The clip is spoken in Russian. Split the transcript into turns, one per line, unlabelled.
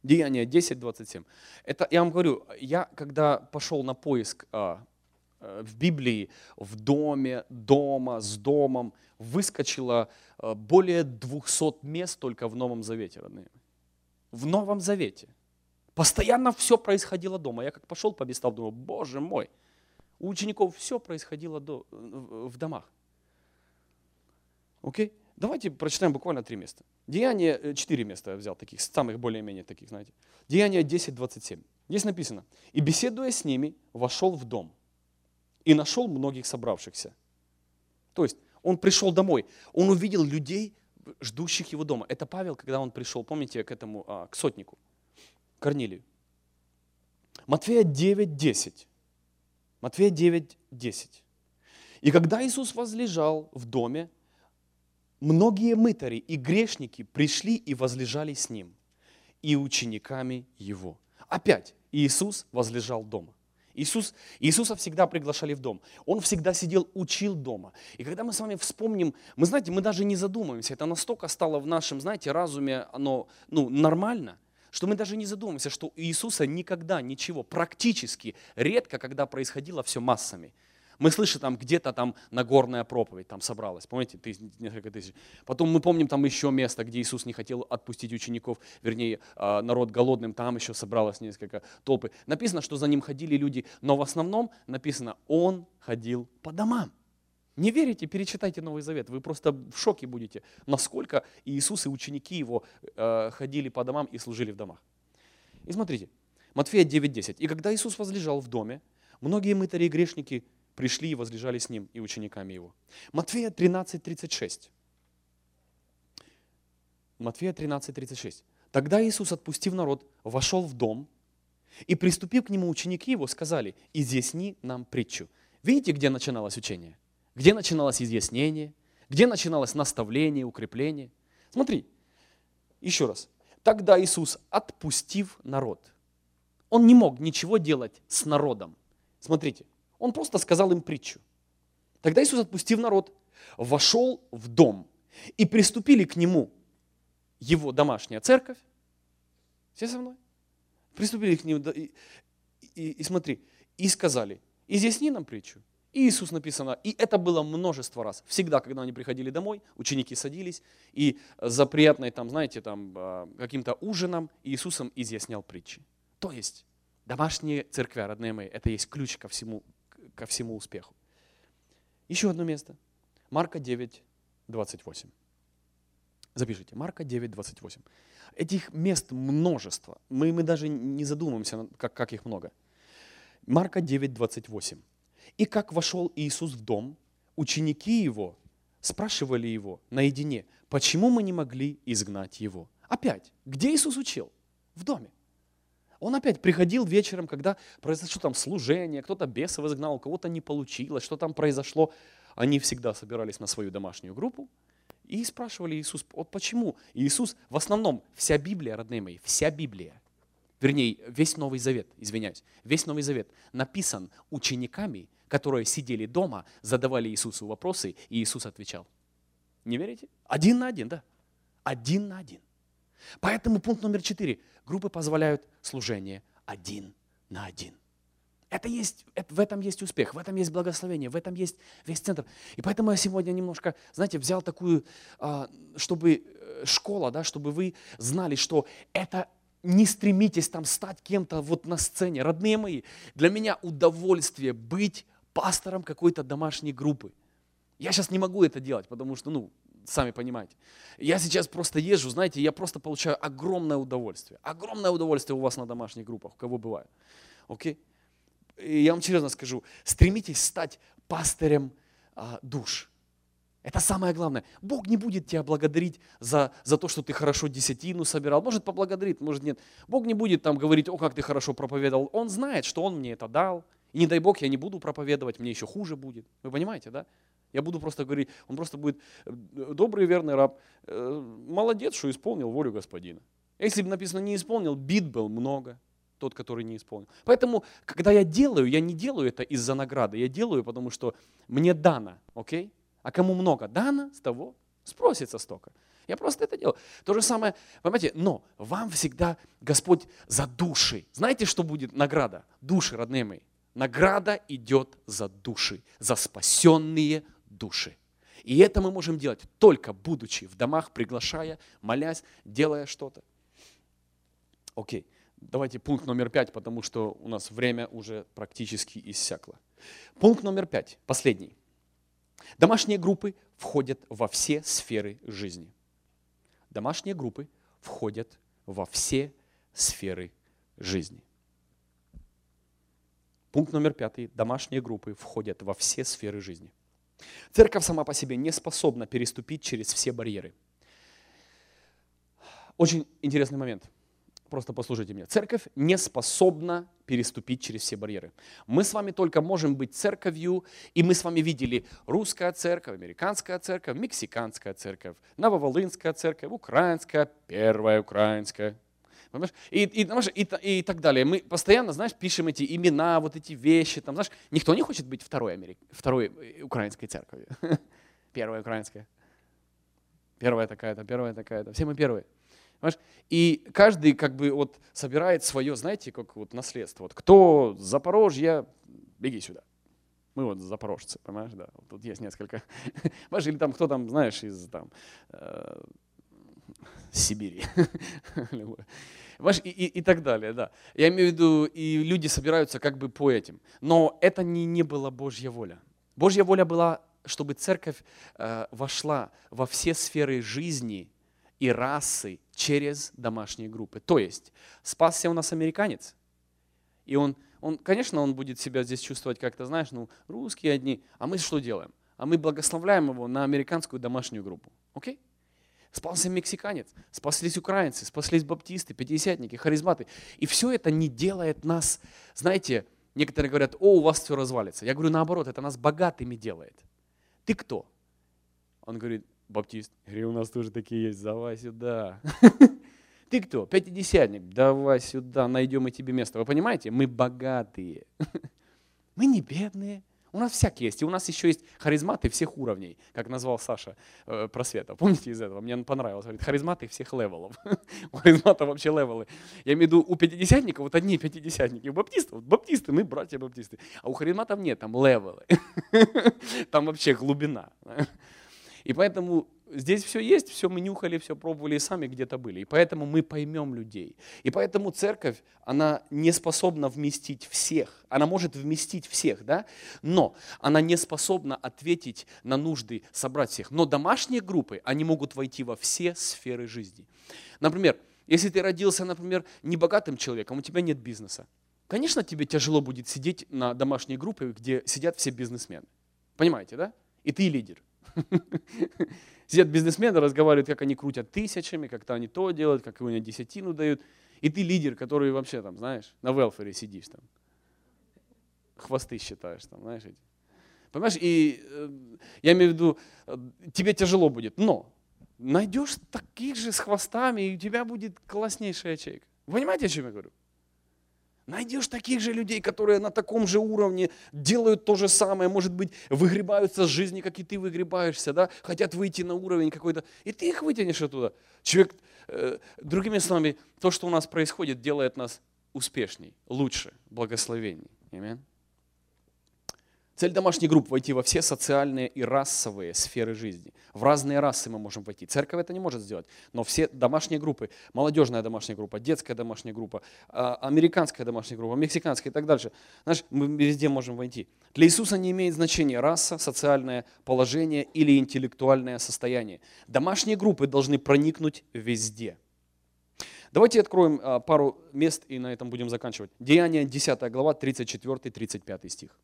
Деяние 10:27. Это, я вам говорю, я когда пошел на поиск в Библии, в доме, дома, с домом, выскочило более 200 мест только в Новом Завете, родные. В Новом Завете. Постоянно все происходило дома. Я как пошел по местам, думаю, Боже мой, у учеников все происходило в домах. Окей? Давайте прочитаем буквально 3 места. Деяние, 4 места я взял, таких, самых более-менее таких, знаете. Деяние 10:27. Здесь написано, «И, беседуя с ними, вошел в дом, и нашел многих собравшихся». То есть он пришел домой, он увидел людей, ждущих его дома. Это Павел, когда он пришел, помните, к этому, к сотнику, Корнилию. Матфея 9:10. Матфея 9:10. «И когда Иисус возлежал в доме, многие мытари и грешники пришли и возлежали с ним, и учениками его». Опять Иисус возлежал дома. Иисуса всегда приглашали в дом. Он всегда сидел, учил дома. И когда мы с вами вспомним, мы, знаете, мы даже не задумываемся, это настолько стало в нашем, знаете, разуме, оно нормально, что мы даже не задумываемся, что у Иисуса никогда ничего, практически редко, когда происходило все массами. Мы слышим, там где-то там Нагорная проповедь там собралась, помните, несколько тысяч. Потом мы помним там еще место, где Иисус не хотел отпустить учеников, вернее, народ голодным, там еще собралось несколько толпы. Написано, что за ним ходили люди, но в основном написано, он ходил по домам. Не верите, перечитайте Новый Завет, вы просто в шоке будете, насколько Иисус и ученики его ходили по домам и служили в домах. И смотрите, Матфея 9:10. «И когда Иисус возлежал в доме, многие мытари и грешники пришли и возлежали с ним и учениками его». Матфея 13:36. Матфея 13:36. «Тогда Иисус, отпустив народ, вошел в дом, и, приступив к нему, ученики его сказали, изъясни нам притчу». Видите, где начиналось учение? Где начиналось изъяснение? Где начиналось наставление, укрепление? Смотри, еще раз. Тогда Иисус, отпустив народ. Он не мог ничего делать с народом. Смотрите, он просто сказал им притчу. Тогда Иисус, отпустив народ, вошел в дом, и приступили к нему его домашняя церковь. Все со мной? Приступили к нему, и смотри, и сказали, изъясни нам притчу. И Иисус написано, и это было множество раз. Всегда, когда они приходили домой, ученики садились, и за приятной, там, знаете, там, каким-то ужином Иисусом изъяснял притчи. То есть, домашние церкви, родные мои, это есть ключ ко всему успеху. Еще одно место. Марка 9:28. Запишите, Марка 9:28. Этих мест множество. Мы даже не задумываемся, как их много. Марка 9:28. «И как вошел Иисус в дом, ученики его спрашивали его наедине, почему мы не могли изгнать его». Опять, где Иисус учил? В доме. Он опять приходил вечером, когда произошло там служение, кто-то бесов изгнал, у кого-то не получилось, что там произошло. Они всегда собирались на свою домашнюю группу и спрашивали Иисус, вот почему? Иисус, в основном, вся Библия, родные мои, вся Библия, вернее, весь Новый Завет, извиняюсь, весь Новый Завет написан учениками, которые сидели дома, задавали Иисусу вопросы, и Иисус отвечал. Не верите? 1 на 1, да. 1 на 1. Поэтому пункт номер 4. Группы позволяют служение 1 на 1. В этом есть успех, в этом есть благословение, в этом есть весь центр. И поэтому я сегодня немножко, знаете, взял такую, чтобы школа, да, чтобы вы знали, что это не стремитесь там стать кем-то вот на сцене. Родные мои, для меня удовольствие быть пастором какой-то домашней группы. Я сейчас не могу это делать, потому что, сами понимаете. Я сейчас просто езжу, знаете, я просто получаю огромное удовольствие. Огромное удовольствие у вас на домашних группах, у кого бывает. Окей? И я вам серьезно скажу, стремитесь стать пастырем душ. Это самое главное. Бог не будет тебя благодарить за то, что ты хорошо десятину собирал. Может поблагодарит, может нет. Бог не будет там говорить, о, как ты хорошо проповедовал. Он знает, что Он мне это дал. И не дай Бог, я не буду проповедовать, мне еще хуже будет. Вы понимаете, да? Я буду просто говорить, он просто будет добрый верный раб. Молодец, что исполнил волю Господина. Если бы написано не исполнил, бит был много. Тот, который не исполнил. Поэтому, когда я не делаю это из-за награды. Я делаю, потому что мне дано, окей? А кому много дано, с того спросится столько. Я просто это делаю. То же самое, понимаете, но вам всегда Господь за души. Знаете, что будет награда? Души, родные мои. Награда идет за души, за спасенные души. И это мы можем делать только будучи в домах, приглашая, молясь, делая что-то. Окей, давайте пункт номер 5, потому что у нас время уже практически иссякло. Пункт номер 5, последний. Домашние группы входят во все сферы жизни. Домашние группы входят во все сферы жизни. Пункт номер 5. Домашние группы входят во все сферы жизни. Церковь сама по себе не способна переступить через все барьеры. Очень интересный момент. Просто послушайте меня. Церковь не способна переступить через все барьеры. Мы с вами только можем быть церковью, и мы с вами видели русская церковь, американская церковь, мексиканская церковь, нововолынская церковь, украинская, первая украинская. И так далее. Мы постоянно, знаешь, пишем эти имена, вот эти вещи. Там, знаешь, никто не хочет быть второй украинской церковью. Первая украинская. Первая такая-то. Все мы первые. Понимаешь? И каждый как бы вот собирает свое, знаете, как вот наследство. Вот кто с Запорожья, беги сюда. Мы вот запорожцы, понимаешь, да. Вот тут есть несколько. Понимаешь, или там кто там, знаешь, из там Сибири. И так далее, да. Я имею в виду, и люди собираются как бы по этим. Но это не была Божья воля. Божья воля была, чтобы церковь вошла во все сферы жизни и расы через домашние группы. То есть спасся у нас американец, и он, конечно, он будет себя здесь чувствовать как-то, знаешь, ну, русские одни, а мы что делаем? А мы благословляем его на американскую домашнюю группу. Окей? Спасся мексиканец, спаслись украинцы, спаслись баптисты, пятидесятники, харизматы. И все это не делает нас, знаете, некоторые говорят, о, у вас все развалится. Я говорю, наоборот, это нас богатыми делает. Ты кто? Он говорит, баптист. Я говорю, у нас тоже такие есть, давай сюда. Ты кто? Пятидесятник, давай сюда, найдем и тебе место. Вы понимаете, мы богатые. Мы не бедные. У нас всякие есть. И у нас еще есть харизматы всех уровней, как назвал Саша Просвета. Помните из этого? Мне понравилось. Говорит, харизматы всех левелов. У харизматов вообще левелы. Я имею в виду, у пятидесятников вот одни пятидесятники. У баптистов, баптисты, мы братья баптисты. А у харизматов нет, там левелы. Там вообще глубина. И поэтому здесь все есть, все мы нюхали, все пробовали и сами где-то были. И поэтому мы поймем людей. И поэтому церковь, она не способна вместить всех. Она может вместить всех, да? Но она не способна ответить на нужды, собрать всех. Но домашние группы, они могут войти во все сферы жизни. Например, если ты родился, например, небогатым человеком, у тебя нет бизнеса. Конечно, тебе тяжело будет сидеть на домашней группе, где сидят все бизнесмены. Понимаете, да? И ты лидер. Сидят бизнесмены, разговаривают, как они крутят тысячами, как-то они то делают, как они десятину дают. И ты лидер, который вообще там, знаешь, на велфере сидишь там. Хвосты считаешь там, знаешь эти. Понимаешь, и я имею в виду, тебе тяжело будет, но найдешь таких же с хвостами, и у тебя будет класснейшая ячейка. Вы понимаете, о чем я говорю? Найдешь таких же людей, которые на таком же уровне делают то же самое, может быть, выгребаются с жизни, как и ты выгребаешься, да? Хотят выйти на уровень какой-то, и ты их вытянешь оттуда. Человек, другими словами, то, что у нас происходит, делает нас успешней, лучше, благословенней. Аминь. Цель домашней группы – войти во все социальные и расовые сферы жизни. В разные расы мы можем войти. Церковь это не может сделать, но все домашние группы, молодежная домашняя группа, детская домашняя группа, американская домашняя группа, мексиканская и так дальше. Знаешь, мы везде можем войти. Для Иисуса не имеет значения раса, социальное положение или интеллектуальное состояние. Домашние группы должны проникнуть везде. Давайте откроем пару мест и на этом будем заканчивать. Деяния 10 глава, 34-35 стих.